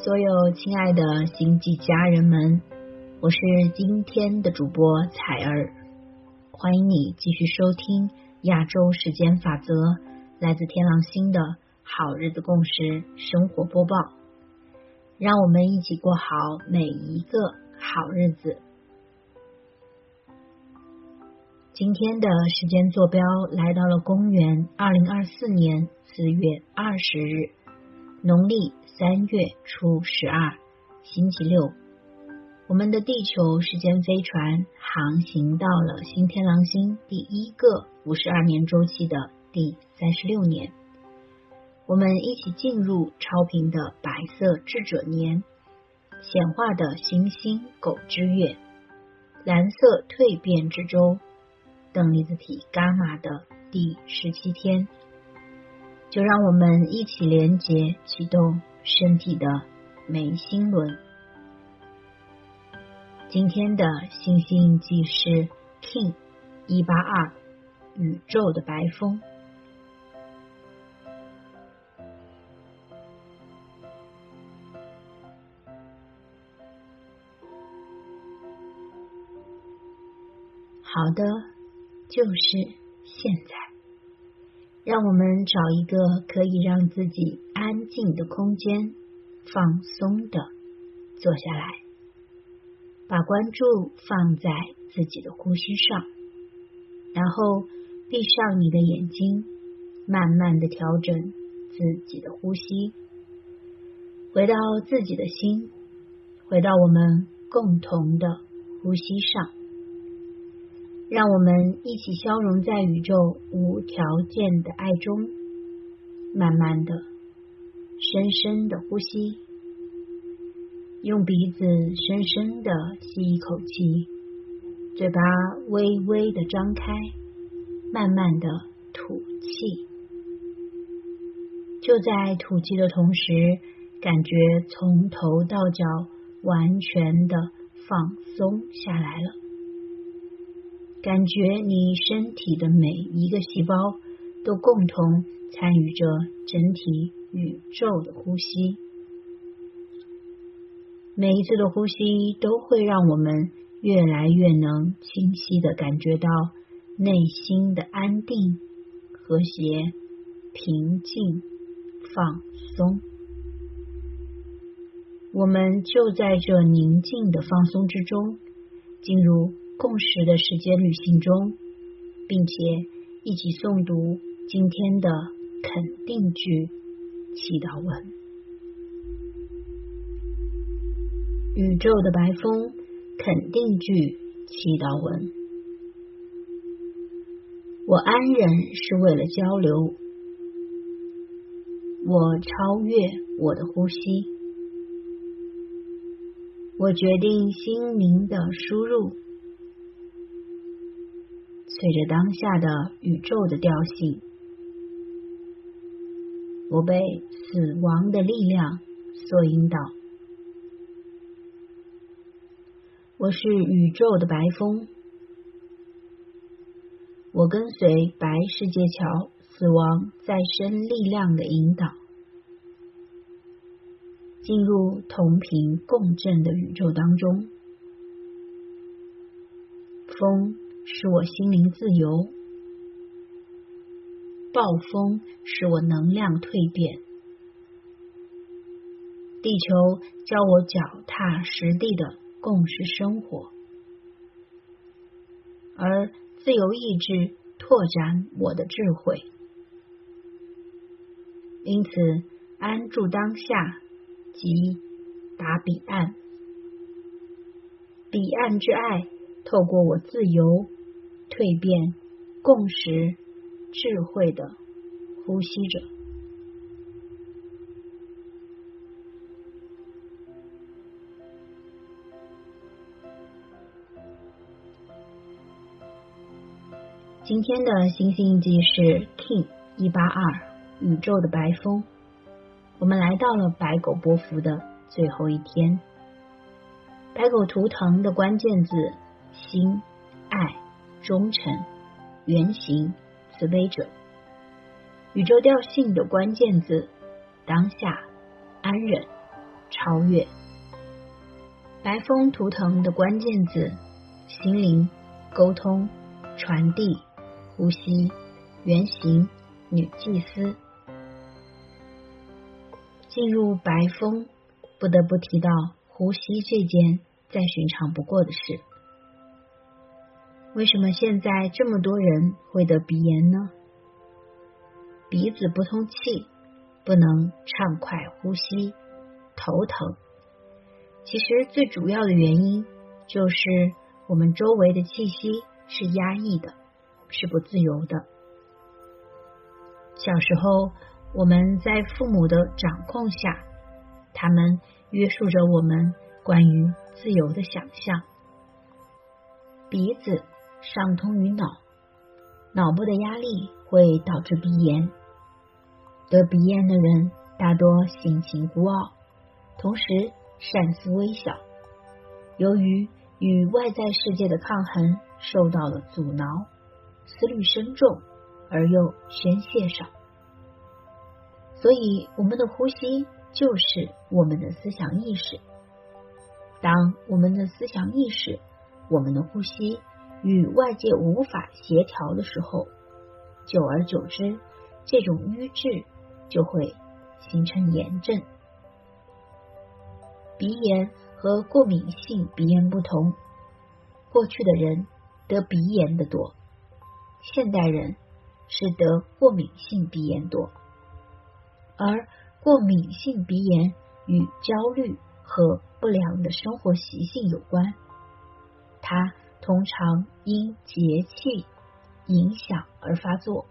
所有亲爱的星际家人们，我是今天的主播彩儿，欢迎你继续收听亚洲时间法则，来自天狼星的好日子共识生活播报，让我们一起过好每一个好日子。今天的时间坐标来到了公元2024年4月20日，农历3月初12，星期六。我们的地球时间飞船航行到了新天狼星第一个52年周期的第36年，我们一起进入超频的白色智者年，显化的行星狗之月，蓝色蜕变之周，等离子体伽马的第17天。就让我们一起连结启动身体的眉心轮。今天的星系印记是 King 182，宇宙的白风。好的，就是现在，让我们找一个可以让自己安静的空间，放松的坐下来，把关注放在自己的呼吸上，然后闭上你的眼睛，慢慢的调整自己的呼吸，回到自己的心，回到我们共同的呼吸上，让我们一起消融在宇宙无条件的爱中，慢慢的深深的呼吸，用鼻子深深的吸一口气，嘴巴微微的张开，慢慢的吐气。就在吐气的同时，感觉从头到脚完全的放松下来了，感觉你身体的每一个细胞都共同参与着整体宇宙的呼吸。每一次的呼吸都会让我们越来越能清晰地感觉到内心的安定、和谐、平静、放松。我们就在这宁静的放松之中，进入共识的时间旅行中，并且一起诵读今天的肯定句祈祷文。宇宙的白风肯定句祈祷文。我安忍是为了交流，我超越我的呼吸，我决定心灵的输入，随着当下的宇宙的调性，我被死亡的力量所引导。我是宇宙的白风，我跟随白世界桥死亡再生力量的引导，进入同频共振的宇宙当中。风使我心灵自由，暴风使我能量蜕变，地球教我脚踏实地的共识生活，而自由意志拓展我的智慧。因此，安住当下即达彼岸，彼岸之爱透过我自由、蜕变、共识、智慧的呼吸着。今天的星系印记是 King 182，宇宙的白风。我们来到了白狗波符的最后一天。白狗图腾的关键字：心、爱、忠诚、原型、慈悲者。宇宙调性的关键字：当下、安忍、 超越。白风图腾的关键字：心灵、沟通、传递、呼吸、原型、女祭司。进入白风，不得不提到呼吸这件再寻常不过的事。为什么现在这么多人会得鼻炎呢？鼻子不通气，不能畅快呼吸，头疼。其实最主要的原因就是我们周围的气息是压抑的，是不自由的。小时候我们在父母的掌控下，他们约束着我们关于自由的想象。鼻子上通于脑，脑部的压力会导致鼻炎。得鼻炎的人大多性情孤傲，同时善思微小，由于与外在世界的抗衡受到了阻挠，思虑深重而又宣泄少。所以我们的呼吸就是我们的思想意识。当我们的思想意识、我们的呼吸与外界无法协调的时候，久而久之，这种瘀滞就会形成炎症。鼻炎和过敏性鼻炎不同，过去的人得鼻炎的多，现代人是得过敏性鼻炎多。而过敏性鼻炎与焦虑和不良的生活习性有关，它通常因节气影响而发作。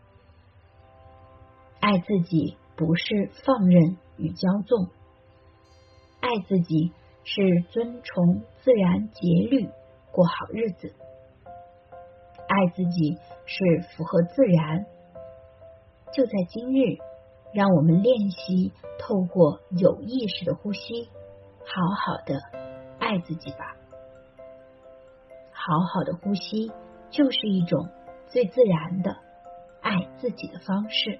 爱自己不是放任与骄纵，爱自己是遵从自然节律，过好日子。爱自己是符合自然。就在今日，让我们练习透过有意识的呼吸，好好的爱自己吧。好好的呼吸就是一种最自然的爱自己的方式。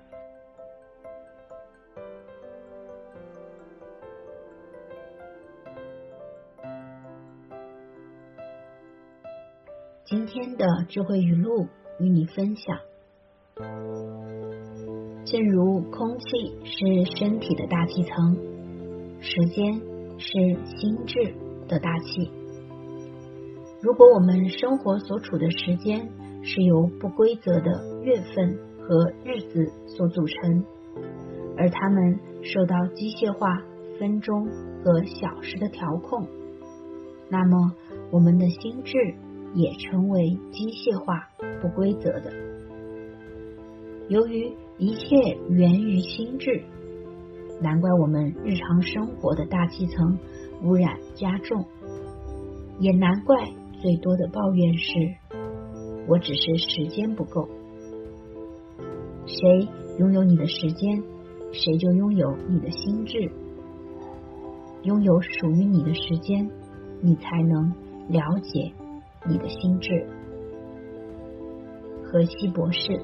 今天的智慧语录与你分享，正如空气是身体的大气层，时间是心智的大气。如果我们生活所处的时间是由不规则的月份和日子所组成，而它们受到机械化分钟和小时的调控，那么我们的心智也成为机械化不规则的。由于一切源于心智，难怪我们日常生活的大气层污染加重，也难怪最多的抱怨是我只是时间不够。谁拥有你的时间，谁就拥有你的心智。拥有属于你的时间，你才能了解你的心智。荷西博士。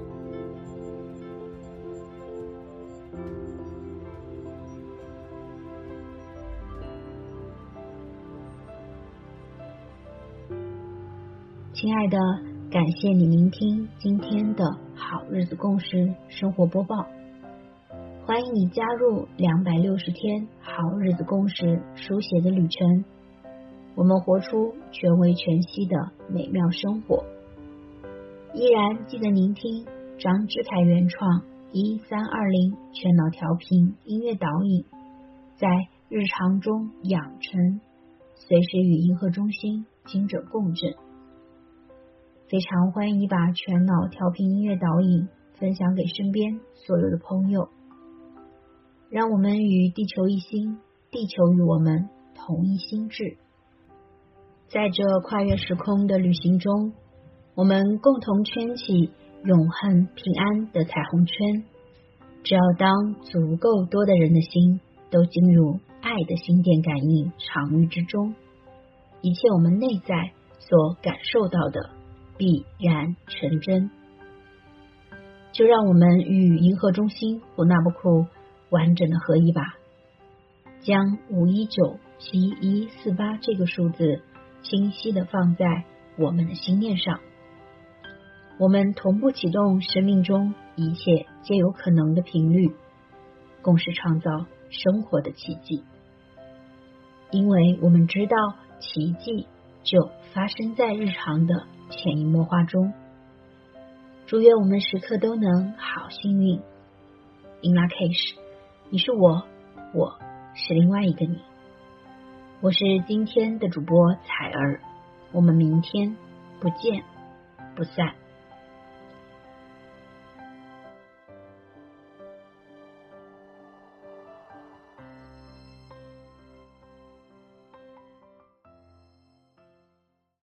亲爱的，感谢你聆听今天的好日子共识生活播报。欢迎你加入260天好日子共识书写的旅程，我们活出全为全息的美妙生活。依然记得聆听张之凯原创1320全脑调频音乐导引，在日常中养成，随时与银河中心精准共振。非常欢迎你把全脑调频音乐导引分享给身边所有的朋友，让我们与地球一心，地球与我们同一心智。在这跨越时空的旅行中，我们共同圈起永恒平安的彩虹圈。只要当足够多的人的心都进入爱的心电感应场域之中，一切我们内在所感受到的必然成真。就让我们与银河中心胡纳布库完整的合一吧。 将5197148这个数字清晰地放在我们的心念上。我们同步启动生命中一切皆有可能的频率，共识创造生活的奇迹。因为我们知道奇迹就发生在日常的潜移默化中。祝愿我们时刻都能好幸运。In Lak'ech， 你是我，我是另外一个你。我是今天的主播彩儿，我们明天不见不散。